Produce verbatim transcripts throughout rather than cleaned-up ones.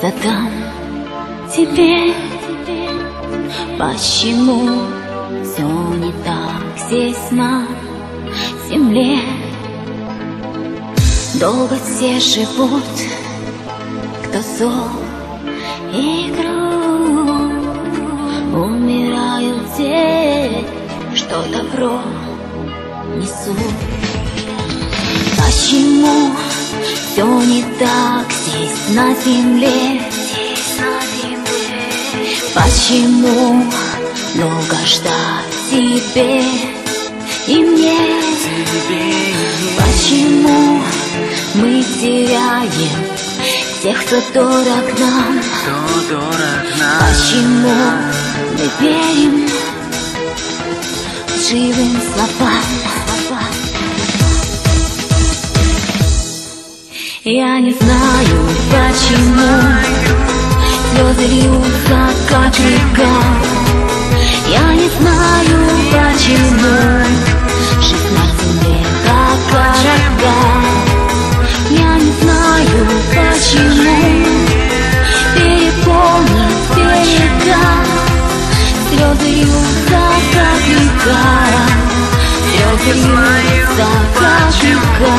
задам тебе, почему все не так здесь на земле. Долго все живут, кто зол и груб, умирают те, что добро несут. Почему все не так здесь на земле? Почему долго ждать тебе и мне? Почему мы теряем тех, кто дорог нам? Почему мы верим живым словам? Я не знаю, почему слезы льются, как река. Я не знаю, почему жизнь на земле так коротка. Я не знаю, почему переполнит берега. Слезы льются, как река. Слезы льются, как река.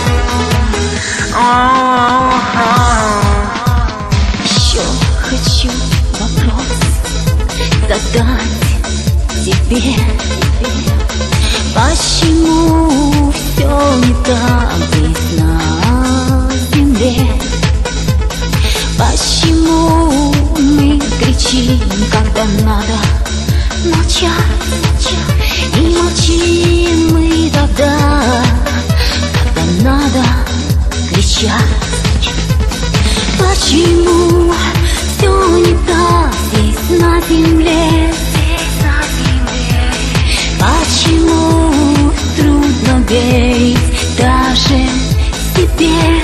Еще хочу вопрос задать тебе. Почему все не так здесь на земле? Почему мы кричим, когда надо молчать? И молчим мы тогда, когда надо кричать. Почему все не так здесь на земле? Почему трудно верить даже себе?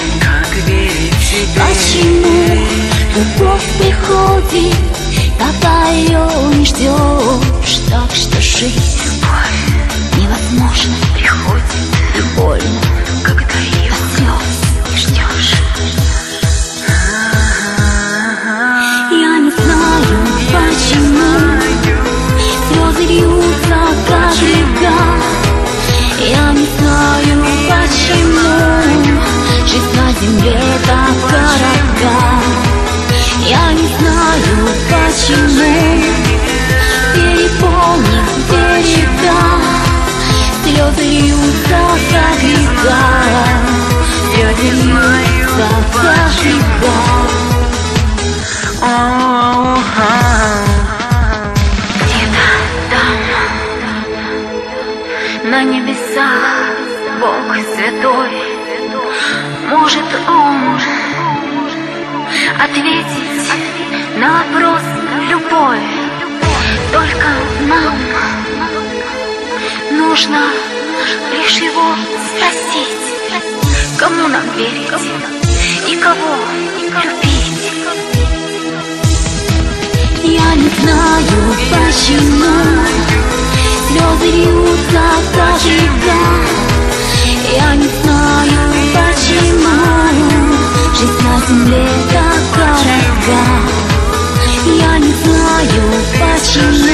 Почему любовь приходит, когда ее не ждешь? Так что жизнь невозможно приходит и больно, когда ее до слез не ждешь. Я не знаю, почему слезы льются, как река. Я не знаю, почему жизнь на земле так коротка. Я не знаю, почему переполнит берега. Слезы льются, как река. Слезы льются, как река. На небесах Бог святой, может Он ответить на вопрос любой. Только нам нужно лишь Его спросить, кому нам верить и кого любить. Я не знаю, почему слезы льются, как река. Я не знаю, почему жизнь на земле так коротка. Я не знаю, почему